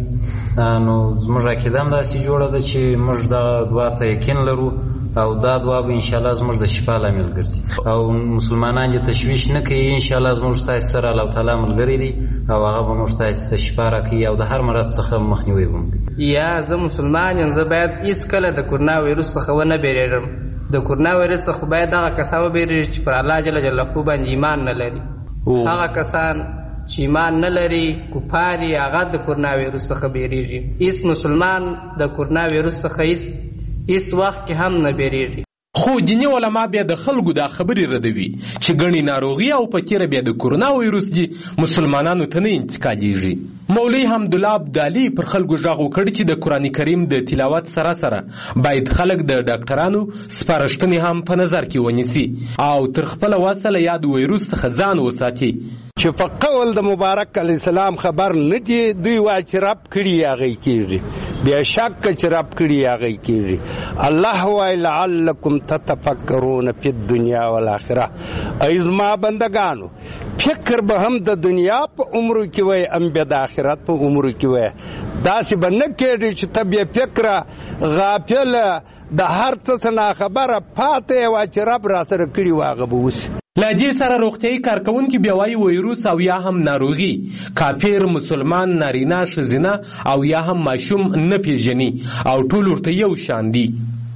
راکړي نو زموږ عقیده هم داسې جوړه ده چې موږ دغه دعا ته یقین لرو او دا دعا به انشاءالله زموږ د شفا لامل ګرځي او مسلمانان چې تشویش نه کوي انشاءالله زموږ تاسو سره الله تعالی ملګری دی او هغه به موږ تاسو شفا راکړي او د هر مرض څخه مخنیوي وکړي یا زه مسلمان یم زه باید هیڅ کله د کرونا وایروس څخه ونه بیریږم د کرونا وایروس څخه باید هغه کسان وبېرېږي چې پر الله جل جلاله باندې ایمان نه لري هغه کسان چې ایمان نه لري کفار یې هغه د کرونا وایروس څخه بیریږي هیڅ مسلمان د کرونا وایروس څخه هیڅ وخت کې هم نه بیریږي خو دیني علما بیا د خلکو دا خبرې ردوي چې ګڼې ناروغي او پکې بیا د کورونا وایروس دي مسلمانانو ته نه انتقالېږي مولوي حمدالله عبدالي پر خلکو غږ وکړ چې د قرآن کریم د تلاوت سره سره باید خلک د ډاکټرانو سپارښتنې هم په نظر کې ونیسي او تر خپله وسه له یاد وایروس څخه ځان وساتي چې په قول د مبارک علیه السلام خبر نه دي دوی وایي چې رب کړي هغې کېږي بیا شک چې رب کړي هغې کېږي الله وایي لعلکم تتفکرون فی الدنیا والآخرة ای زما بندگانو فکر به هم د دنیا په عمرو کې وای هم بیا د آخرت په عمرو کې وای داسې به نه کېږي چې ته بې فکره غافله د هر څه نه خبره پاتې وای چې رب را سره کړي و هغه به وشي له دې سره روغتیايي کارکوونکي بیا وایي وایروس او یا هم ناروغي کافر مسلمان نارینه ښځینه او یا هم ماشوم نه پیژني او ټول ورته یو شان دي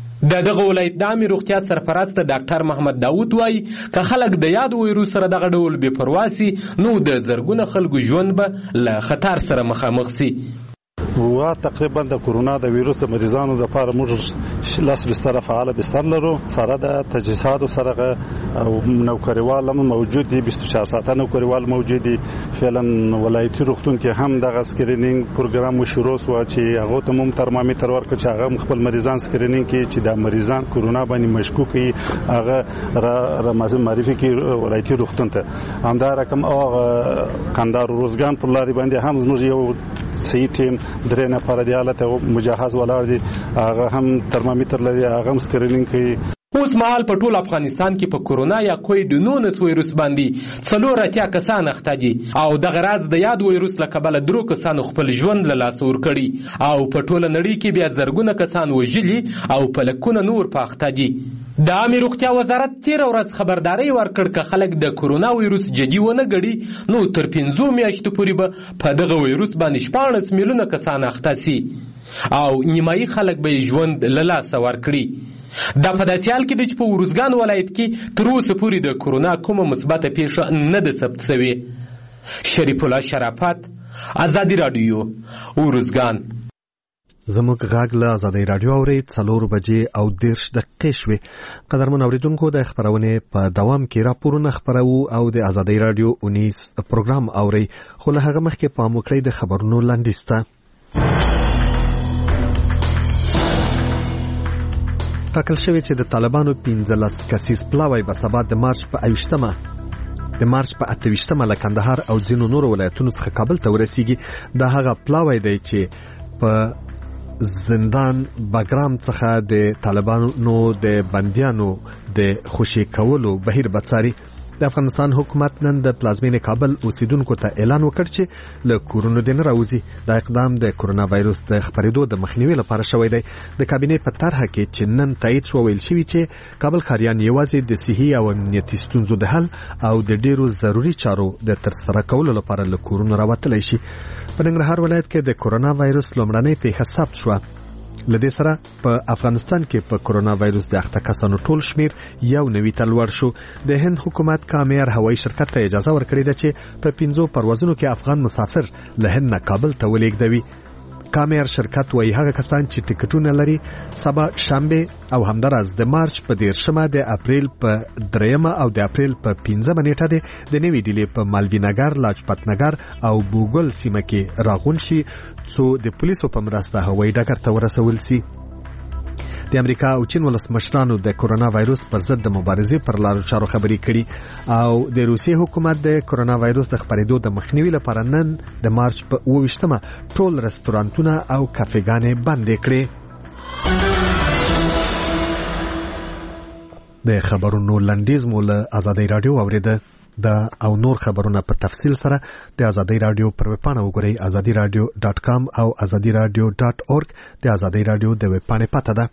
د دغه ولایت د عامې روغتیا سرپرست ډاکټر محمد داود وایي که خلک د یاد وایروس سره دغه ډول بې پروا سي نو د زرګونه خلکو ژوند به له خطر سره مخامخ سي و تقریبا د کورونا د وایروس د مریضانو لپاره موږ لاس بستر فعال بستر لرو سره د تجهیزات سره او نوکریوال هم موجود دي 24 ساعته نوکریوال موجود دي فعلا ولایتي روغتون کې هم د سکرینینګ پروګرام شروع شو چې هغه ته هم ترمامیټر ورکړي چې هغه خپل مریضان سکرینینګ کوي چې د مریضان کورونا باندې مشکوک وي هغه را معرفي کوي ولایتي روغتون ته همدا رقم او قندار روزګان پر لاري باندې هم موږ یو صحیح ټیم درې نفر دی حالت مجهز ولاړ دي هغه هم ترمامیټر لري هغه هم سکرینینګ کوي اوس مهال په ټول افغانستان کې په کورونا یا کووډ-19 وایروس باندې 84 کسان اخته دي او دغه راز د یاد وایروس له کبله 3 کسانو خپل ژوند له لاسه ورکړي او په ټوله نړۍ کې بیا زرګونه کسان وژلي او په لکونه نور په اخته دي. د عامه روغتیا وزارت تیر ورځ خبرداري ورکړ چې خلک د کورونا وایروس جدي ونه ګڼي نو تر 5 میاشتو پورې به په دغه وایروس باندې 14 میلیونه کسان اخته سي او نیمایي خلک به ژوند له لاسه ورکړي. دا په داسې حال کې ده چې په ارزګان ولایت کې تر اوسه پورې د کورونا کومه مثبته پیښه نه ده ثبت شوې. شریف الله شرافت، ازادي راډیو، ارزګان. زموږ غږ له ازادي راډیو اوري 4 بجې او 10 دقیقې شوې. قدرمن اوریدونکو د خبرونه په دوام کې راپورونه خبرو او د ازادي راډیو 19 پروګرام اوري خو له هغه مخکې په موکړې د خبرونو لاندېسته. ټاکل شوی چې د طالبانو 15 کسیز پلاوی به سبا د مارچ په 28مه له کندهار او ځینو نورو ولایتونو څخه کابل ته ورسیږي. دا هغه پلاوی دی چې په زندان باګرام څخه د طالبانو د بندیانو د خوشي کولو بهیر بڅاري. د افغانستان حکومت نن د پلازمینې کابل اوسیدونکو ته اعلان وکړ چې له کورونو دې نه راوځي. دا اقدام د کورونا وایروس د خپرېدو د مخنیوي لپاره شوی دی. د کابینې په طرحه کې چې نن تایید شو ویل شوی چې کابل ښاریان یوازې د صحي او امنیتي ستونزو د حل او د ډیرو ضروري چارو د ترسره کولو لپاره له کورونو راوتلی شي. په ننګرهار ولایت کې د کورونا وایروس لومړنۍ پیښه ثبت شوه. لدې سره په افغانستان کې په کورونا وایروس د اخته کسانو ټول شمیر 1 ته لوړ شو. د هند حکومت کامیر هوایي شرکت ته اجازه ورکړې ده چې په 5 پروازونو کې افغان مسافر له هند نه کابل ته ولېږدوي. کامیر شرکت وایي هغه کسان چې ټکټونه لري سبا شنبه او همداراز د مارچ په 10مه د اپریل په 3مه او د اپریل په 15مه نیټه د نوې ډیلې په مالوینګر، لاجپت نګر او بوګل سیمه کې راغون شي څو د پولیسو په مرسته هوایي ډګر ته ورسول سي. د امریکا او چین ولسمشرانو د کورونا وایروس پر ضد د مبارزې پر لارو چارو خبرې کړي او د روسیې حکومت د کورونا وایروس د خپرېدو د مخنیوي لپاره نن د مارچ په 28مه ټول رستورانتونه او کافېګانې بندې کړې. د خبرونو لنډیز مو له ازادي راډیو اوریده. دا او نور خبرونه په تفصیل سره د ازادي راډیو پر ویب پاڼه وګورئ azadiradio.com او azadiradio.org. د ازادي راډیو د ویب پاڼې پته ده.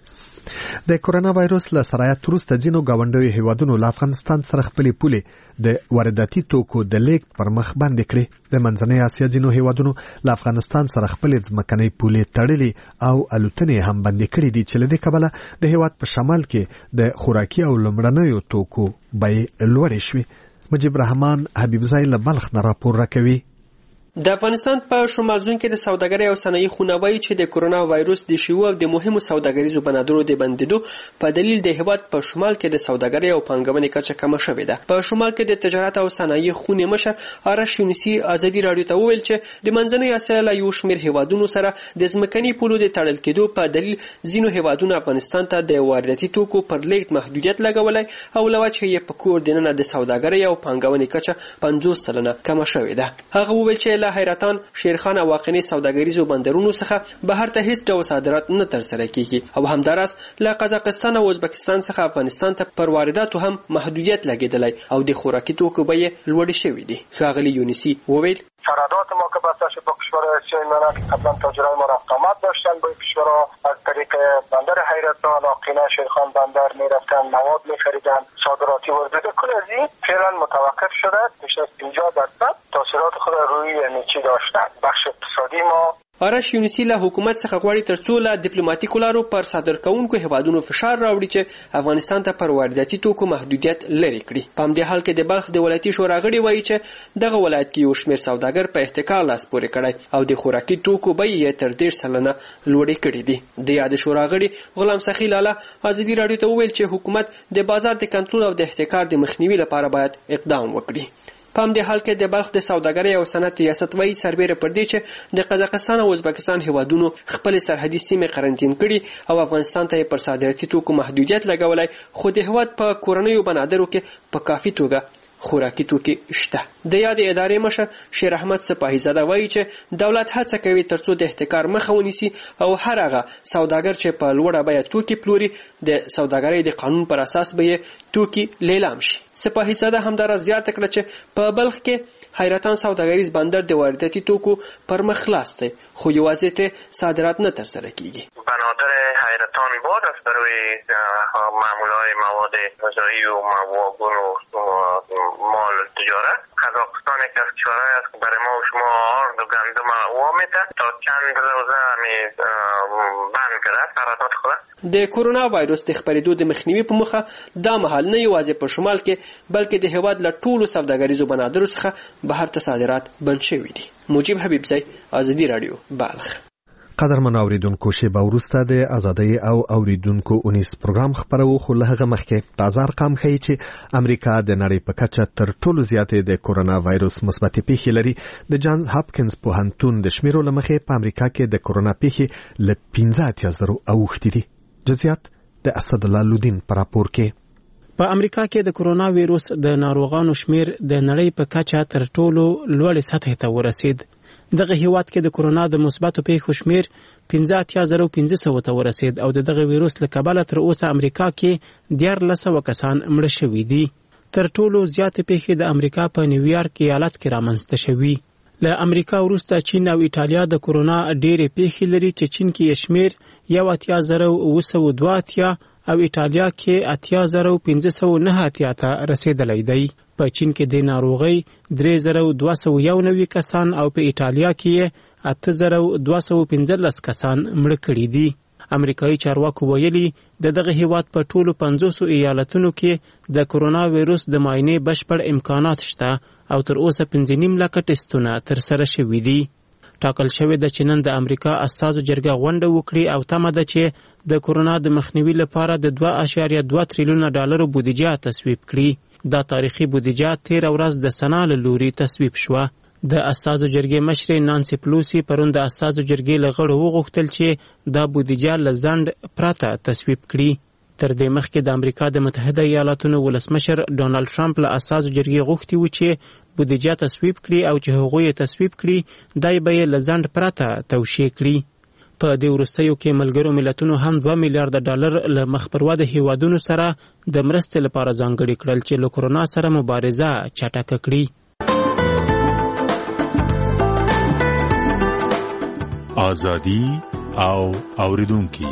د کورونا وایروس له سرایت وروسته ځینو ګاونډیو هیوادونو له افغانستان سره خپلې پولې د وارداتي توکو د لیږد پر مخ بندې کړې. د منځنۍ اسیا ځینو هیوادونو له افغانستان سره خپلې ځمکنۍ پولې تړلې او الوتنې هم بندې کړې دي چې له دې کبله د هیواد په شمال کې د خوراکي او لومړنیو توکو بیې لوړې شوې. مجيب رحمان حبیبزای له بلخ نه راپور راکوي. د افغانستان په شمال زون کې د سوداګرۍ او صنایع خونه وایي چې د کورونا وایروس د شیوع او د مهمو سوداګریزو بنادرو د بندیدو په دلیل د هیواد په شمال کې د سوداګرۍ او پانګونې کچه کمه شوې ده. په شمال کې د تجارت او صنایع خونه مشر آرش یونسی ازادي راډیو ته وویل چې د منځنۍ اسیا له یو شمېر هیوادونو سره د ځمکني پولو د تړل کېدو په دلیل ځینو هیوادونو افغانستان ته د وارداتي توکو پر لیږد محدودیت لګولی او له وجهه یې په کور دننه د سوداګرۍ او پانګونې کچه 50% کمه شوې ده. هغه وویل چې له حیرتان، شیرخان او واقعي سوداګریزو بندرونو څخه بهر ته هیڅ ډول صادرات نه ترسره کیږي او همداراز له قزاقستان او ازبکستان څخه افغانستان ته پر وارداتو هم محدودیت لګیدلی او د خوراکي توکو بیې لوړې شوې دي. ښاغلي یونسی وویل سرادات ما که بسته شد با کشورهای آسیای میانه قبلا تاجرای ما رفت آمد داشتن با کشورها از طریق بندر حیرتان، آقینه، شیرخان بندر میرفتن مواد میخریدن، صادراتی واردات کل از این فعلا متوقف شده. بیشتر از 50% تاثیرات خود روی یعنی چی داشتن. بخش اقتصادی ما آرش یونسی له حکومت څخه غواړي ترڅو له ډیپلوماټیکو لارو پر صادرکونکو هیوادونو فشار راوړي چې افغانستان ته پر وارداتي توکو محدودیت لري کړي. په همدې حال کې د بلخ د ولایتي شورا غړي وایي چې دغه ولایت کې یو شمېر سوداګر په احتکار لاس پورې کړی او د خوراکي توکو بیې یې تر 10% لوړې کړې دي. د یاد شورا غړي غلام سخی لاله ازادي راډیو ته وویل چې حکومت د بازار د کنټرول او د احتکار د مخنیوي لپاره باید اقدام وکړي. په همدې حال کې د بلخ د سوداګرۍ او صنعت ریاست وایي سربیره پر دې چې د قزاقستان او ازبکستان هیوادونو خپل سرحدي سیمې قرنټین کړي او افغانستان ته پر صادراتي توکو محدودیت لګولی، خو د هیواد په کورنیو بنادرو کې په کافي توګه خوراکي توکي شته. د یادې ادارې مشر شیر احمد سپاهیزاده وایي چې دولت هڅه کوي ترڅو د احتکار مخه ونیسي او هر هغه سوداګر چې په لوړه بیه توکي پلوري د سوداګرۍ د قانون پر اساس به توکي لیلام شي. سپاهیزاده همدارا زیاته کړه چې په بلخ کې حیرتان سوداګریز بندر د وارداتي توکو پر مخ خلاص دی خو یوازې ته صادرات نه ترسره کیږي. بنادر حیرتان باد است برای معمولهای مواد غذایی و واگن و مال تجارت. قزاقستان یکی از کشورهایی است که برای ما و شما آرد و گندم وامیده تا چند روزه بند کرده قرارداد خود. د کورونا وایروس د خپرېدو د مخنیوي په موخه دا مهال نه یوازې په شمال کې بلکې د هیواد له ټولو سوداګریزو بنادرو څخه بهر ته صادرات بند شوي دي. مجيب حبیبزی، ازادي رادیو، بلخ. قدرمن اوریدونکو شیبه وروسته د ازادۍ او اوریدونکو اونیس پروګرام خبرو خو له هغه مخکې تازه ارقام ښیي چې امریکا د نړۍ په کچه تر ټولو زیاتې د کورونا وایروس مثبتې پیښې لري. د جانز هاپکینز پوهنتون د شمیرو له مخې په امریکا کې د کورونا پیښې له 15,000 اوښتې دي. جزئیات د اسد الله لودین پر راپور کې. په امریکا کې د کورونا وایروس د ناروغانو شمیر د نړۍ په کچه تر ټولو لوړې سطح ته ورسید. دغه هیواد کې د کورونا د مثبتو پیښو شمیر 15,500 ته ورسید او دغه وایروس له کبله تر اوسه امریکا کې 1400 کسان مړه شوي دي. تر ټولو زیاتې پیښې د امریکا په نیویارک ایالت کې رامنځته شوي. له امریکا وروسته چین او ایټالیا د کورونا ډېرې پیښې لري چې چین کې شمیر 18,982 او ایټالیا کې 8,509 ته رسیدلی دی. په چین کې د ناروغۍ 3,291 کسان او په ایټالیا کې 8,215 کسان مړه کړي دي. امریکایي چارواکو ویلي د دغه هیواد په ټولو 500 ایالتونو کې د کورونا وایروس د معاینې بشپړ امکانات شته او تر اوسه 5.5 لکه ټسټونه ترسره شوي دي. ټاکل شوی د چې نن د امریکا استازو جرګه غونډه وکړي او تمه ده چې د کورونا د مخنیوي لپاره د 2.2 تریلیون ډالر بودیجه تصویب کړي. دا تاریخي بودیجه 13 ورځ د سنا له لوري تصویب شوه. د استازو جرګې مشرې نانسی پلوسی پرون د استازو جرګې له غړو وغوښتل چې دا بودیجه له ځنډ پرته تصویب کړي. تر دې مخکې د امریکا د متحده ایالاتونو ولسمشر ډونالد ټرمپ له استازو جرګې غوښتي و چې بودیجه تصویب کړي او چې هغوی یې تصویب کړي دای به یې له ځنډ پرته توشیح کړي. په دې وروستیو کې ملګرو ملتونو هم 2 میلیارډ ډالر له مخبروا د هیوادونو سره د مرستې لپاره ځانګړي کړل چې له کورونا سره مبارزه چټکه کړي. ازادي او اوریدونکو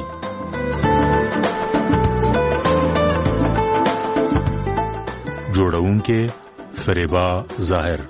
جوړونکو فریبا ظاهر.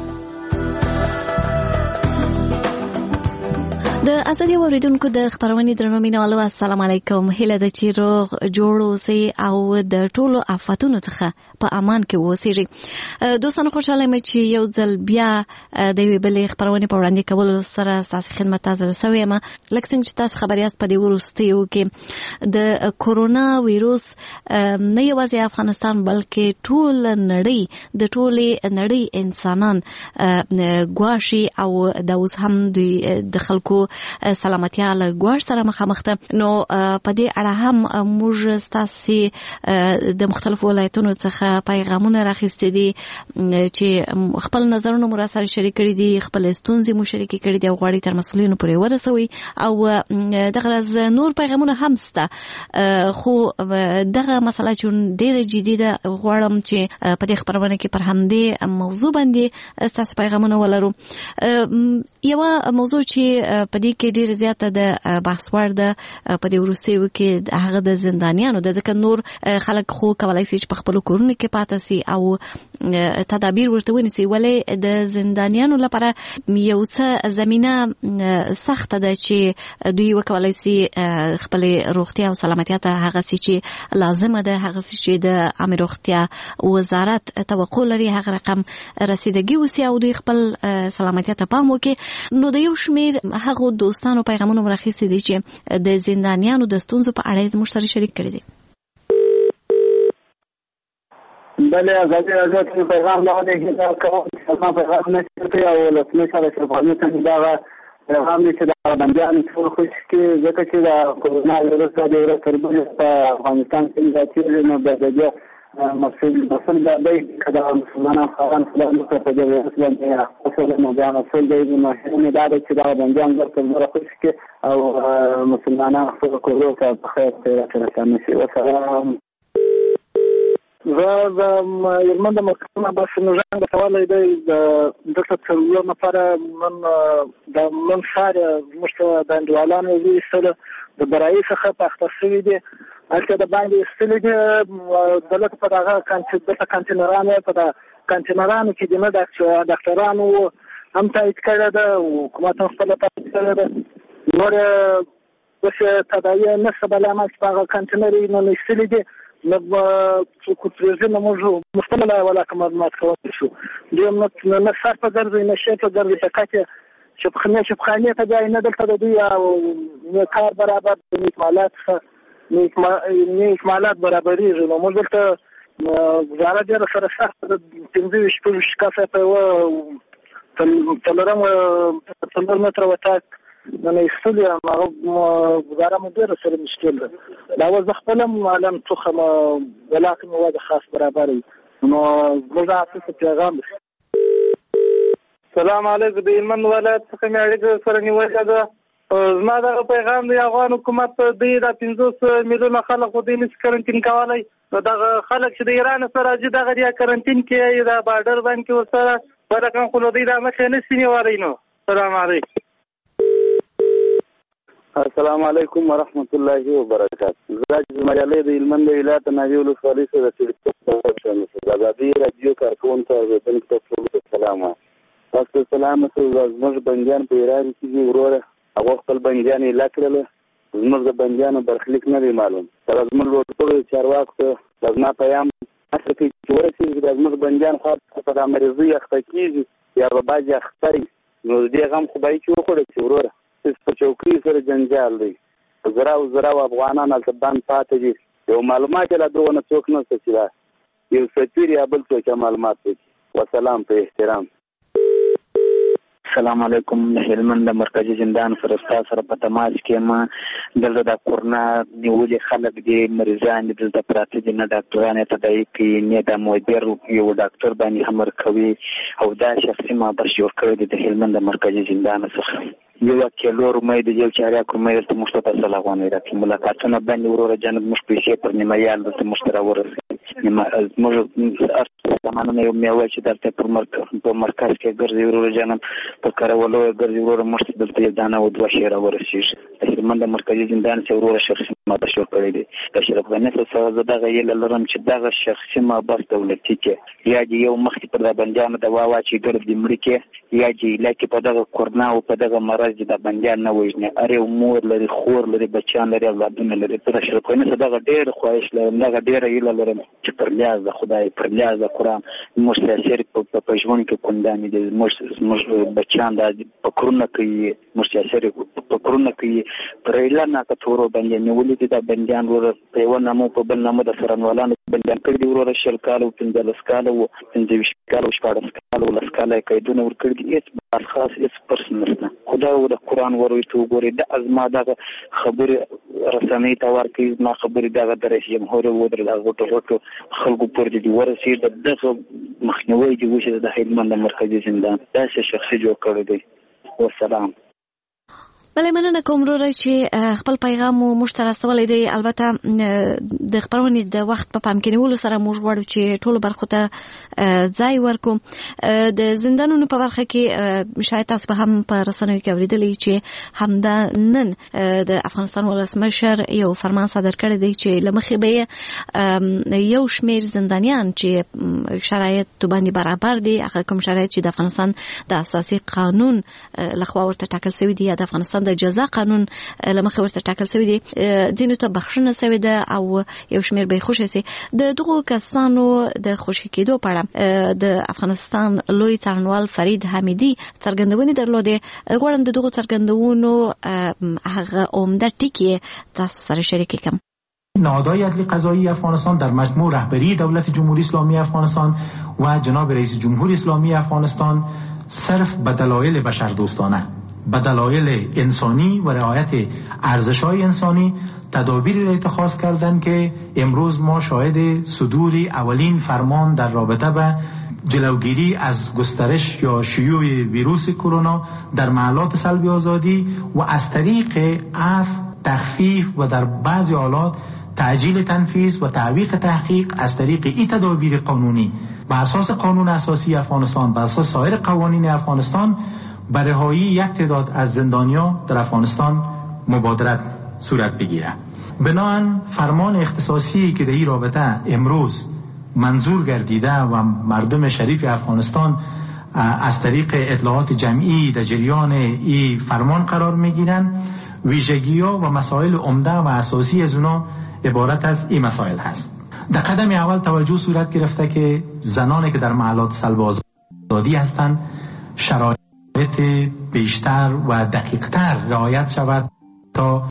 د ازادي اوریدونکو د خبرونې درنو مینوالو السلام علیکم. هیله ده چې روغ جوړ اوسئ او د ټولو آفاتونو څخه په امان کې اوسئ. دوستانو خوشاله یم چې یو ځل بیا د یوې بلې خبرونې په وړاندې کولو سره ستاسو خدمت ته رسوي یم. لکه څنګه چې تاسو خبر یاست په دې وروستیو کې د کورونا وایروس نه یوازې افغانستان بلکې ټول نړۍ د ټولې نړۍ انسانان ګواښي او دا اوس هم دوی د خلکو سلامتیا له ګواښ سره مخامخ ده. نو په دې اړه هم موږ ستاسو د مختلفو ولایتونو څخه پیغامونه راخیستي دي چې خپل نظرونه مو سره شریک کړي دي، خپل ستونزې مو شریک کړي دي او غواړي تر مسؤلینو پورې ورسوي. او دغه راز نور پیغامونه هم شته، خو دغه مسله چې ډیره جدي ده غواړم چې په دې خبرونه کې پر همدې موضوع باندې ستاسو پیغامونه ولرو. یوه موضوع چې په دې کې ډیره زیاته د بحث وړ ده په دې وروستیو کې هغه د زندانیانو د ځکه نور خلک خو کولای شي چې په خپل کورونو کې پاتې شي او تدابیر ورته ونیسي، ولې د زندانیانو لپاره یو څه زمينه سخته ده چې دوی وکولای شي خپل روغتیا او سلامتیا ته هغه چې لازمه ده، هغه چې د عامه روغتیا وزارت توقع لري هغه رقم رسیدګي وسی او دوی خپل سلامتیا ته پام وکړي. نو د یو شمیر هغه دوستانو پیغامونه ورخیستي دي چې د زندانیانو د ستونزو په اړه زموږ سره شریک کړي دي. بله ازادي راځي چې پیغام دا دی چې کوم څه پیغام نشته او له څه سره شرفانه ته دا پیغام دي چې دا بندیان ټول خوش کې ځکه چې دا کورونا وایرس د ورځ تر بلې په افغانستان کې راځي نو د مسئول دی که د مسلمانان خاوند خدای مکړه په دې ویروس باندې خپل نو بیا مسئول دی نو هیله دا ده چې دا بندیان ورته زړه خوشي کړي او مسلمانان خپل کورو ته په خیر سره رسېږي. وسلام. زه د یلمن د محکمه بس نوژان غټولی دی دلته څلور نفره د من ښار زموږ ته د انډیوالانو ویستله د برایي څخه په اخته شوي دي هلته د باندې ایستلي دي دلته په دغه دلته کانتینرانو په د کانتینرانو کې دي نه ډاکټرانو هم تایید کړې ده حکومت هم خپله تایید کړې ده نور داسې تداوی نشته بل عمل چې په هغه کانتینر یې نه ایستلي دي نو کوتریزي نه موږ مختلف ولاکه معلومات کولی شو دویم نه سر په ګرځي نه شی په ګرځي فقط شبخانې ته بیا نه دلته د دوی نه کار برابر د اکمالات برابرېږي نو موږ دلته وزارت ډېره سره سخته د 15 کسه په یوه څلور متره وتاک نه ایستلي هغه وزاره مو ډېره سره مشکل ده دا اوس زه خپله هم عالم څخه ولاکه مې وضع خاص برابر وي نو زموږ اساسي پیغام دی. سلام علیکم. د هلمند ولایت څخه مې اړیکه سره نیولې ده. زما دغه پیغام دی افغان حکومت دوی د 50 میلیونه خلک خو دوی نشي کرنټین کولی نو دغه خلک چې د ایران سره راځي دغه یا کرنټین کې د بارډر باندې ورسره ورکان خو دوی د مخې نشي نیولی نو. سلام علیکم. السلام علیکم ورحمت الله وبرکاته. زه جمعیالي د هلمند ولایت ناوې ولسوالۍ سره د ازادي راډیو کارکوونکو اوریدونکو ته ټولو سلام. تاسو سلام زموږ بندیان په ایران کې دي وروره هغه خپل بندیان یې لا کړله زموږ د بندیانو برخلیک نه دی معلوم سره زموږ ټولو چارواکو ته لازمه پیام هڅه کوي چې ورسېږي د زموږ بندیان خاص په د مریضۍ اخته کېږي یا به بعضې اخته وي نو د دې غم خو به یې چې وخوړه چې وروره په چوکۍ سره جنجال دی زراو افغانان هلته بند پاتې دي یو معلومات یې لا دغه نه څوک نشته چې دا یو سفیر یا بل څوک معلومات وکړي. وسلام په احترام. السلام علیکم. هلمند د مرکزي زندان سره ستاسو سره په تماس کې ما دلته د کورونا نیولې خلک دي مریضان دي دلته پراته دي نه ډاکټران ته تداوي کوي نه د مدیر یو ډاکټر باندې امر کوي او دا شخصي مابر جوړ کړی دی د هلمند د مرکزي زندان څخه یو کیلو رومې د یو چاریا کومې ته مشته سلامونه راکې ملاقاتونه باندې وروره جنب مش پیسې پر نیمایال د مشترا ورسې موږ زمانه یو میوه چې درته په مرکز کې ګرځي وروره جنب په کارولو ګرځي وروره مشت دلته دانه او دوه شیره ورسېږي د هلمند مرکزي زندان څخه وروره شخصي مابر جوړ کړی دی د شرف غنی څخه زه دغه یې لرم چې دغه شخصي مابر دولتي کې یا یو مخکې پر د بندیانو د واوا چې ګرځي مړي کې یا چې لکه په دغه کورونا او په دغه مرض د بندیان نه وژني اره مور لري خور لري بچان لري اولادونه لري تر شرف غنی څخه دغه ډېر خواهش لرم دغه ډېر یې لرم چې پر لیاز د خدای پر لیاز د قرآن مستاثر په ژوند کې کوندامي دي موږ بچان د پکرونه کوي مستاثر پکرونه کوي پر اعلان نه کتورو باندې نیولې دي د بندیان ور په یو نامو په بل نامو د سرنوالانو بندیان کړي دي ورور شل کال او 15 کال او 15 کال او 14 کال او لس کال کېدونه ور کړی دي هیڅ خاص هیڅ پرسنل نه خدا او د قرآن وروي ته وګوري د ازما دغه خبره رسنۍ ته ورکړي ما خبره دغه د رئیس جمهور ودر دغه ټوټو خلکو پر دي ورسې دغه مخنیوي دی چې د هلمند مرکزي زندان دا شخصي جوړ کړی دی. والسلام. بله مننه کوم وروره چې خپل پیغام مو موږ ته راستولی دی البته د خپرونې د وخت په پام کې نیولو سره موږ غواړو چې ټولو برخو ته ځای ورکړو د زندانونو په برخه کې شاید تاسو به هم په رسنیو کې اورېدلی چې همدا نن د افغانستان ولسمشر یو فرمان صادر کړی دی چې له مخې به یو شمېر زندانیان چې شرایط باندې برابر دي هغه کوم شرایط چې د افغانستان د اساسي قانون لخوا ورته ټاکل شوي دي یا د افغانستان د جزا قانون لمخې ورته ټاکل شوی دی ځینو ته بخښنه شوې ده او یو شمېر به یې خوشې سي د دغو کسانو د خوشي کېدو په اړه د افغانستان لوی څارنوال فرید حمیدي څرګندونې درلودې غواړم د دغو څرګندونو هغه عمده ټکي تاسو سره شریک کړم. نهادهای عدلی قضایی افغانستان در مجموع رهبری دولت جمهوری اسلامی افغانستان و جناب رئیس جمهور اسلامی افغانستان صرف به دلایل بشردوستانه به دلایل انسانی و رعایت ارزش‌های انسانی تدابیری را اتخاذ کردند که امروز ما شاهد صدور اولین فرمان در رابطه به جلوگیری از گسترش یا شیوع ویروس کرونا در محلات سلب آزادی و از طریق عفو، تخفیف و در بعضی حالات تعجیل تنفیذ و تعویق تحقیق از طریق این تدابیر قانونی بر اساس قانون اساسی افغانستان، بر اساس سایر قوانین افغانستان، به رهایی یک تعداد از زندانیان در افغانستان مبادرت صورت بگیره. بنابراین فرمان اختصاصی که در این رابطه امروز منظور گردیده و مردم شریف افغانستان از طریق اطلاعات جمعی در جریان این فرمان قرار میگیرند، ویژگی‌ها و مسائل عمده و اساسی از اونا عبارت از این مسائل هست. در قدم اول توجه صورت گرفته که زنانی که در محلات سلب آزادی هستند شرایط بیشتر و دقیق‌تر رعایت شود تا